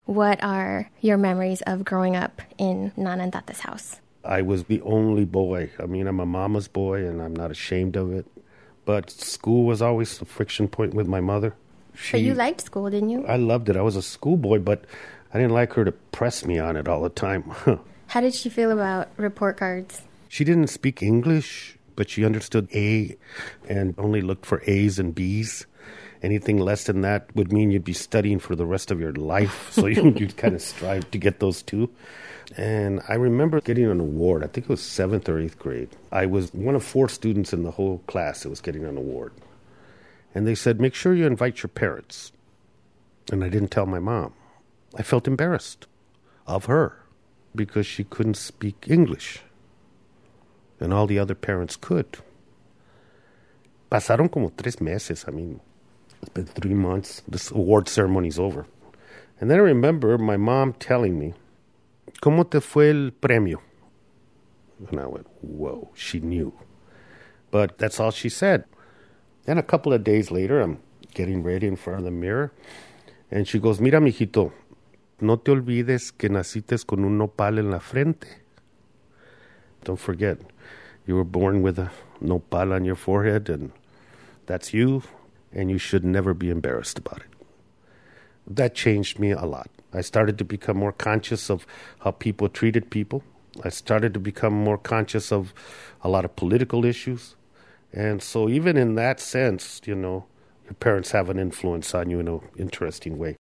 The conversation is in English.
What are your memories of growing up in Nana and Tata's house? I was the only boy. I mean, I'm a mama's boy, and I'm not ashamed of it. But school was always a friction point with my mother. But you liked school, didn't you? I loved it. I was a schoolboy, but I didn't like her to press me on it all the time. How did she feel about report cards? She didn't speak English, but she understood A and only looked for A's and B's. Anything less than that would mean you'd be studying for the rest of your life. So you'd kind of strive to get those two. And I remember getting an award. I think it was 7th or 8th grade. I was one of 4 students in the whole class that was getting an award. And they said, make sure you invite your parents. And I didn't tell my mom. I felt embarrassed of her because she couldn't speak English. And all the other parents could. Pasaron como 3 meses. I mean, it's been 3 months. This award ceremony's over. And then I remember my mom telling me, ¿Cómo te fue el premio? And I went, whoa, she knew. But that's all she said. Then a couple of days later, I'm getting ready in front of the mirror. And she goes, mira, mijito, no te olvides que naciste con un nopal en la frente. Don't forget, you were born with a nopal on your forehead, and that's you, and you should never be embarrassed about it. That changed me a lot. I started to become more conscious of how people treated people. I started to become more conscious of a lot of political issues. And so even in that sense, your parents have an influence on you in an interesting way.